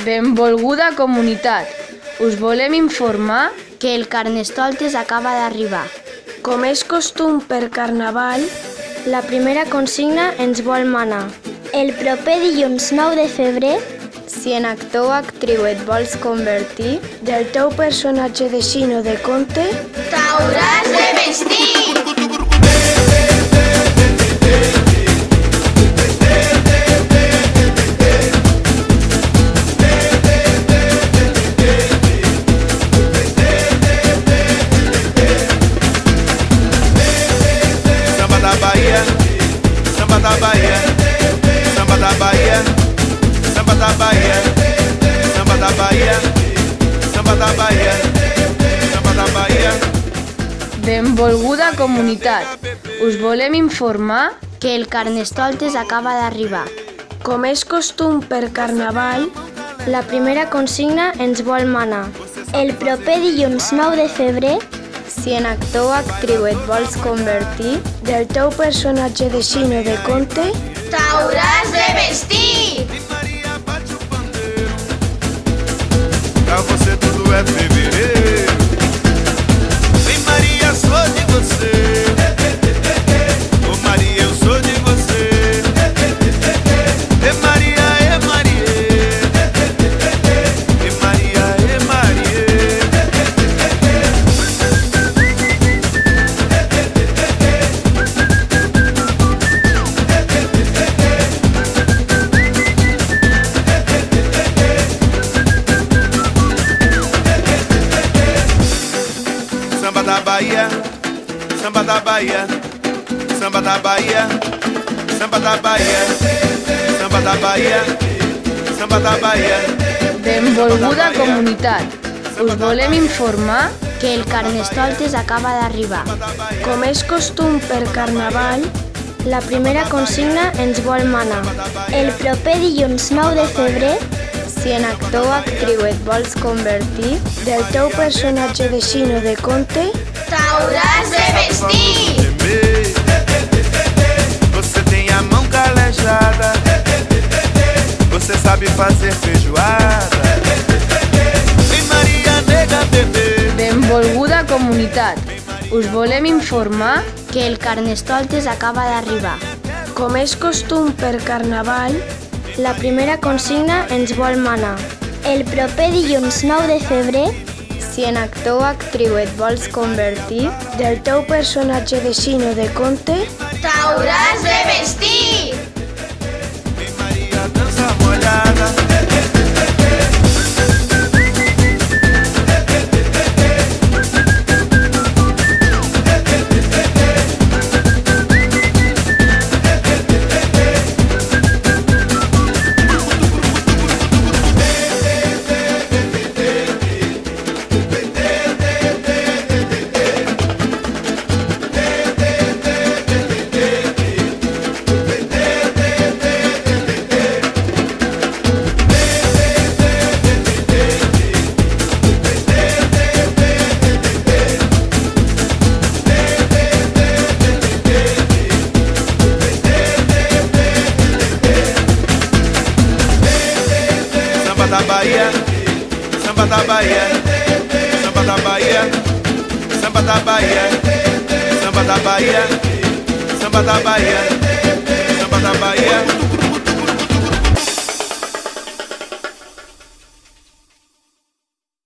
Benvolguda comunitat, us volem informar que el Carnestoltes acaba d'arribar. Com és costum per Carnaval, La primera consigna ens vol manar. El proper dilluns 9 de febrer, si en actor o actriu et vols convertir, del teu personatge de cine o de conte, t'hauràs de vestir. Samba da Bahia, samba da Bahia, samba da Bahia, samba da Bahia, samba da Bahia, samba da Bahia. Benvolguda comunitat, us volem informar que el Carnestoltes acaba d'arribar. com és costum per Carnaval, La primera consigna ens vol manar. El proper dilluns 9 de febrer, si en actor o actriu et vols convertir, del teu personatge de cine o de conte, T'hauràs de vestir. Pra você tudo é fevereiro. Vem Maria, sou de você. Ô Maria, eu sou de você. É Maria, é Maria. É Maria, é Maria. Samba da Bahia, samba da Bahia, samba da Bahia, samba da Bahia, samba da Bahia, samba da Bahia. benvolguda comunitat, us volem informar que el Carnestoltes acaba d'arribar. com és costum per Carnaval, La primera consigna ens vol manar. El proper dilluns 9 de febrer, si en actor o actriu et vols convertir, del teu personatge de cine o de conte, T'hauràs de vestir. Você tem a mão calejada. Você sabe fazer feijoada. Vem Maria, nega, bebê. benvolguda comunitat, us volem informar que el Carnestoltes acaba d'arribar. com és costum per Carnaval, La primera consigna ens vol manar. El proper dilluns 9 de febrer, si en actor o actriu et vols convertir, del teu personatge de cine o de conte, T'hauràs de vestir. Vem Maria, dança molhada. Samba da Bahia, samba da Bahia, samba da Bahia, samba da Bahia, samba da Bahia, samba da Bahia, samba da Bahia.